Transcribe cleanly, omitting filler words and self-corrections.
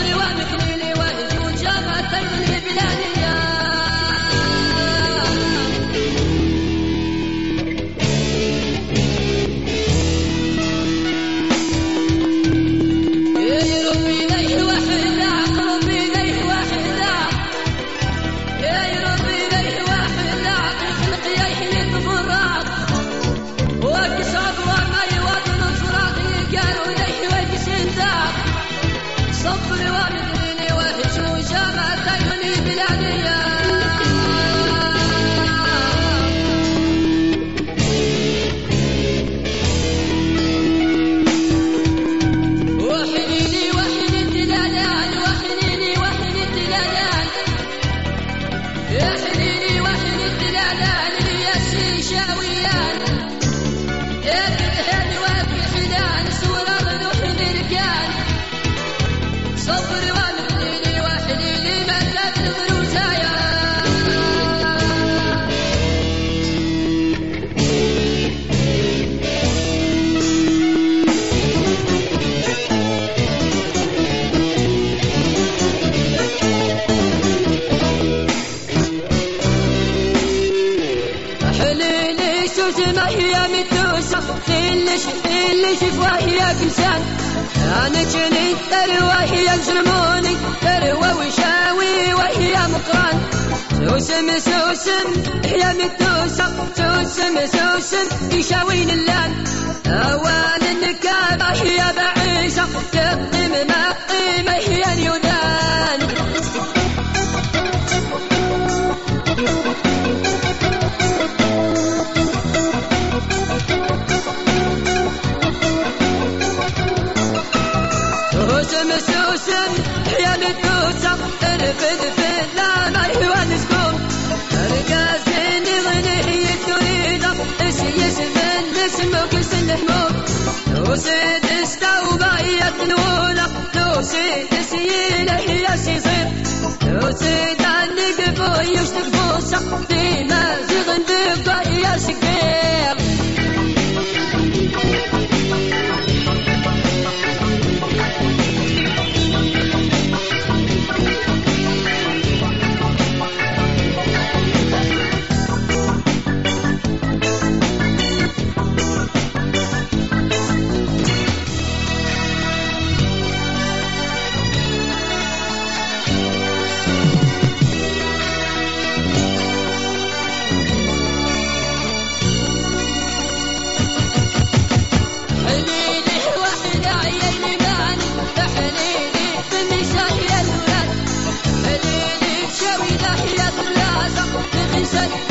صبري ومثلي وهجون جامعة من بلادي صبري ومثلي وهجون جامعة من بلادي وحنيني وحن الدلالان وحنيني وحن الدلالان يا حنيني وحن الدلالان يا شيشاويان يا كرهان وفي حنان سورة ذنوح الركان صبري ومثلي وحنيني ما تبلغ الوزايا حليلي سوسمة هي متوسة اللي شفوه هي بلسان أنا جني تروى هي يظلموني تروى وشاوي وهي مقران سوسم هي متوسة سوسم يشاوين اللان أوان النكابة هي بعيشة تقدم ما قيمة هي اليونان سوسم يا متوسة ارفد في لا ما يوانسكم رقازين غنيه تريده يسفن اسمك سلموك توسيد استوبا يتنوله توسيد سيله يسيصير توسيد النقفو يشتقفو سقطي مازغن بقا يسكير Say